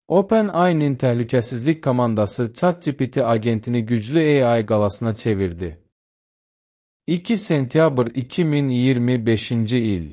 OpenAI'nin təhlükəsizlik komandası ChatGPT agentini güclü AI qalasına çevirdi. 2 sentyabr 2025-ci il.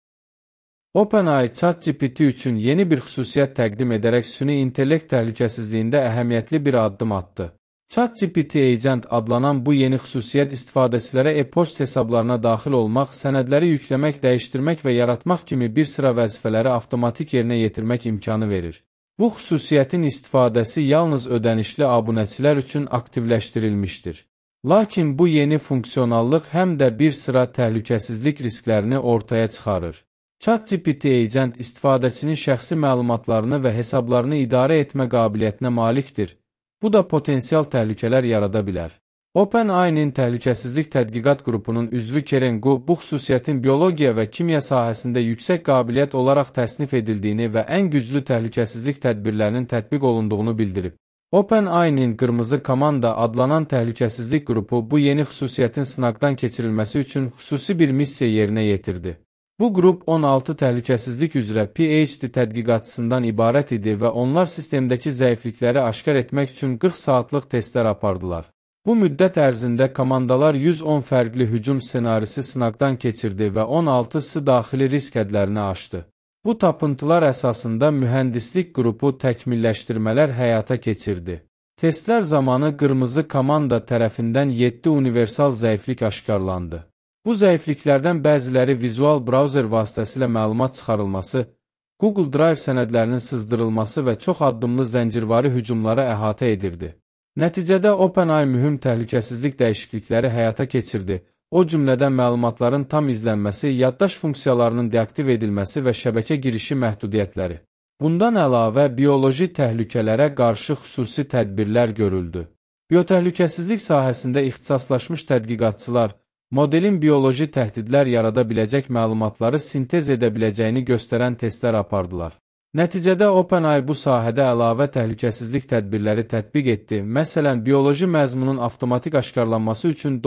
OpenAI ChatGPT üçün yeni bir xüsusiyyət təqdim edərək süni intellekt təhlükəsizliyində əhəmiyyətli bir addım atdı. ChatGPT Agent adlanan bu yeni xüsusiyyət istifadəçilərə e-poçt hesablarına daxil olmaq, sənədləri yükləmək, dəyişdirmək və yaratmaq kimi bir sıra vəzifələri avtomatik yerinə yetirmək imkanı verir. Bu xüsusiyyətin istifadəsi yalnız ödənişli abunəçilər üçün aktivləşdirilmişdir. Lakin bu yeni funksionallıq həm də bir sıra təhlükəsizlik risklərini ortaya çıxarır. ChatGPT Agent istifadəçinin şəxsi məlumatlarını və hesablarını idarə etmə qabiliyyətinə malikdir. Bu da potensial təhlükələr yarada bilər. OpenAI-nin təhlükəsizlik tədqiqat qrupunun üzvü Keren Gu bu xüsusiyyətin biologiya və kimya sahəsində yüksək qabiliyyət olaraq təsnif edildiyini və ən güclü təhlükəsizlik tədbirlərinin tətbiq olunduğunu bildirib. OpenAI-nin Qırmızı Komanda adlanan təhlükəsizlik qrupu bu yeni xüsusiyyətin sınaqdan keçirilməsi üçün xüsusi bir missiya yerinə yetirdi. Bu qrup 16 təhlükəsizlik üzrə PhD tədqiqatçısından ibarət idi və onlar sistemdəki zəiflikləri aşkar etmək üçün 40 saatlıq testlər apardılar. Bu müddət ərzində komandalar 110 fərqli hücum ssenarisi sınaqdan keçirdi və 16-sı daxili risk hədlərini aşdı. Bu tapıntılar əsasında mühəndislik qrupu təkmilləşdirmələr həyata keçirdi. Testlər zamanı Qırmızı Komanda tərəfindən 7 universal zəiflik aşkarlandı. Bu zəifliklərdən bəziləri vizual brauzer vasitəsilə məlumat çıxarılması, Google Drive sənədlərinin sızdırılması və çox addımlı zəncirvari hücumlara əhatə edirdi. Nəticədə OpenAI mühüm təhlükəsizlik dəyişiklikləri həyata keçirdi, o cümlədən məlumatların tam izlənməsi, yaddaş funksiyalarının deaktiv edilməsi və şəbəkə girişi məhdudiyyətləri. Bundan əlavə, bioloji təhlükələrə qarşı xüsusi tədbirlər görüldü. Biotəhlükəsizlik sahəsində ixtisaslaşmış tədqiqatçılar, modelin bioloji təhdidlər yarada biləcək məlumatları sintez edə biləcəyini göstərən testlər apardılar. Nəticədə OpenAI bu sahədə əlavə təhlükəsizlik tədbirləri tətbiq etdi. Məsələn, bioloji məzmunun avtomatik aşkarlanması üçün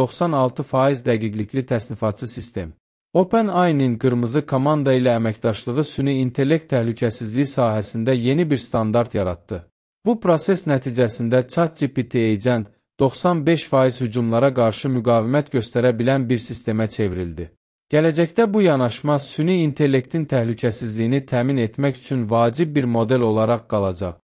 96% dəqiqlikli təsnifatçı sistem. OpenAI-nin Qırmızı Komanda ilə əməkdaşlığı süni intellekt təhlükəsizliyi sahəsində yeni bir standart yaratdı. Bu proses nəticəsində ChatGPT Agent 95% hücumlara qarşı müqavimət göstərə bilən bir sistemə çevrildi. Gələcəkdə bu yanaşma süni intellektin təhlükəsizliyini təmin etmək üçün vacib bir model olaraq qalacaq.